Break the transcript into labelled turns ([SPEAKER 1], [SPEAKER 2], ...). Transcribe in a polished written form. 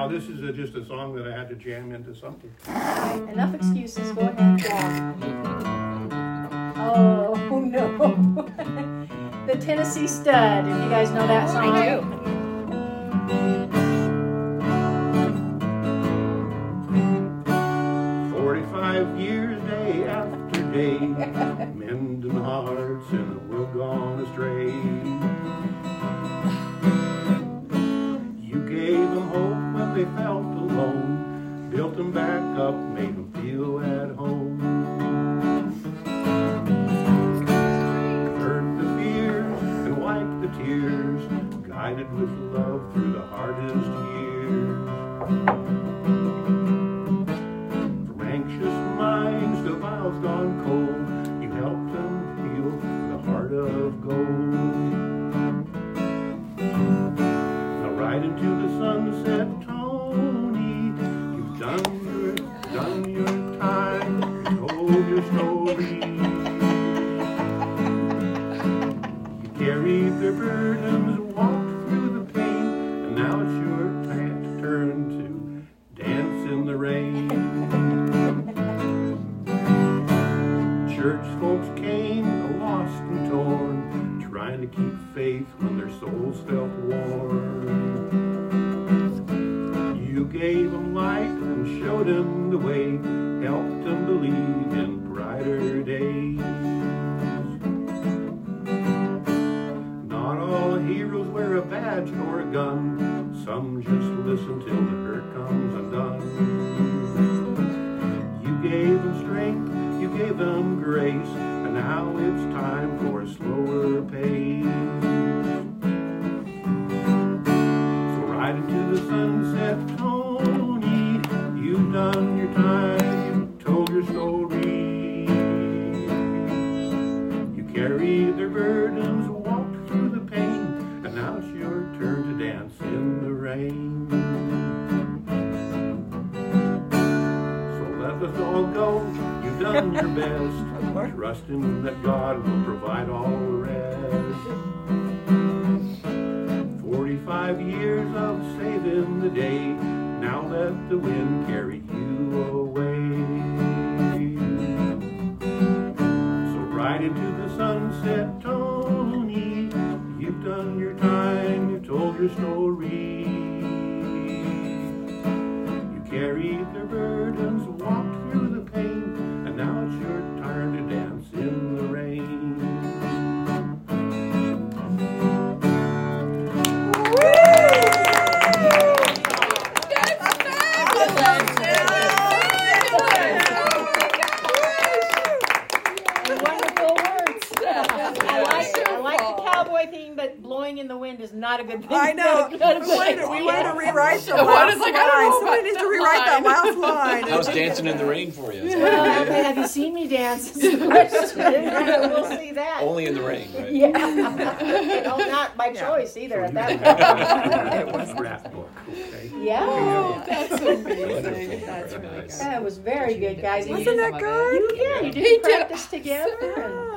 [SPEAKER 1] this is just a song that I had to jam into something.
[SPEAKER 2] Enough excuses. Go ahead. Oh no. The Tennessee Stud. If you guys know that song.
[SPEAKER 3] I do.
[SPEAKER 1] 45 years, day after day, mending hearts in a world gone astray. You gave them hope when they felt alone, built them back up, made them feel at home. Heard the fears and wiped the tears, guided with love through the hardest years. From anxious minds to miles gone cold, you helped them heal with a heart of gold. Now right into the sunset, Tony, you've done your time, you told your story. You carried their burdens, walked through the pain, and now it's your turn to dance in the rain. Church folks came, lost and torn, trying to keep faith when their souls felt worn. You gave them light and showed them the way, helped them believe in brighter days. Not all heroes wear a badge or a gun, some just listen till the hurt comes undone. You gave them strength, you gave them grace, and now it's time for a slower pace. So ride into the sunset, Tony, you've done your time, you've told your story. You carried their burdens, walked through the pain, and now it's your turn to dance in the rain. So let us all go, you've done your best, trusting that God will provide all the rest. 45 years of saving the day, now let the wind carry you away. So ride into the sunset, Tony, you've done your time, you've told your story. You carried their burdens, walked through the pain, and now it's your turn to dance in the rain.
[SPEAKER 2] Wonderful words. I like the cowboy thing, but blowing in the wind is not a good thing.
[SPEAKER 4] I know. We wanted to rewrite the last line. Somebody needs to rewrite that last line.
[SPEAKER 5] How's dancing in the rain for you?
[SPEAKER 2] Well, have you seen me dance? We'll see that.
[SPEAKER 5] Only in the rain, right?
[SPEAKER 2] Yeah. Not by choice either at that point.
[SPEAKER 1] It was rap book, okay?
[SPEAKER 2] Yeah.
[SPEAKER 3] That's amazing. That's really good.
[SPEAKER 2] That was very good, guys. And
[SPEAKER 4] Wasn't that good?
[SPEAKER 2] you did practice together. And